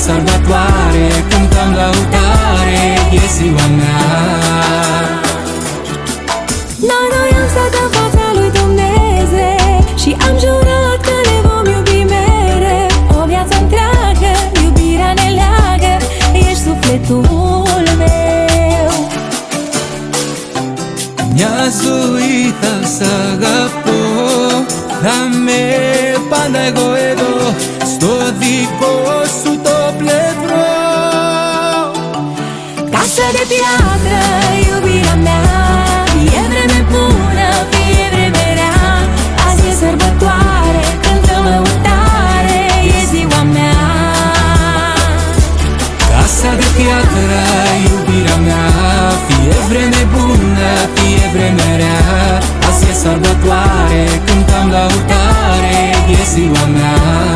sărbătoare, cântăm lăutare, e ziua mea. Noi am stat în fața lui Dumnezeu și am jurat că ne vom iubi mereu. O viață întreagă, iubirea ne leagă, ești sufletul meu. Νοιάζουήθα σ' αγαπώ, θα με πάντα εγώ εδώ, στο δικό σου το πλευρό. Casă de piatră, iubirea mea, e vreme bună, fie vreme rea. Azi e sărbătoare, cântăm lăutare, e ziua mea. Casa de piatră, iubirea mea, fie vreme bună, fie vreme rea. Azi e sărbătoare, cântăm lăutare, e ziua mea.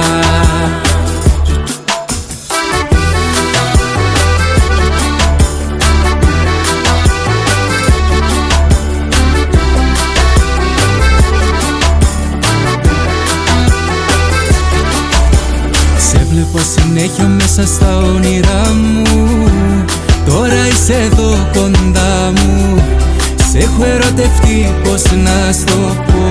Βλέπω συνέχεια μέσα στα όνειρά μου. Τώρα είσαι εδώ κοντά μου. Σ' έχω ερωτευτεί, πως να στο πω.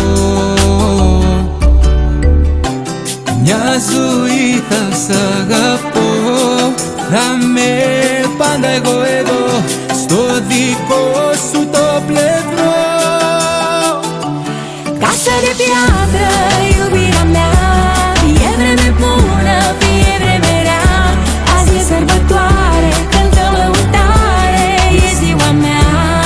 Μια ζωή θα σ' αγαπώ, θα με πάντα εγώ εδώ, στο δικό σου το πλευρό. Casă de piatră, iubirea mea, e vreme bună, fie vreme rea. Azi e sărbătoare, cântăm lăutare, e ziua mea.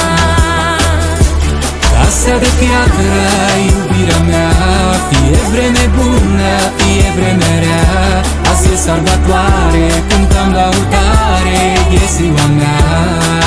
Casa de piatră, iubirea mea, fie vreme bună, fie vreme rea. Azi e sărbătoare, cântăm lăutare, e ziua mea.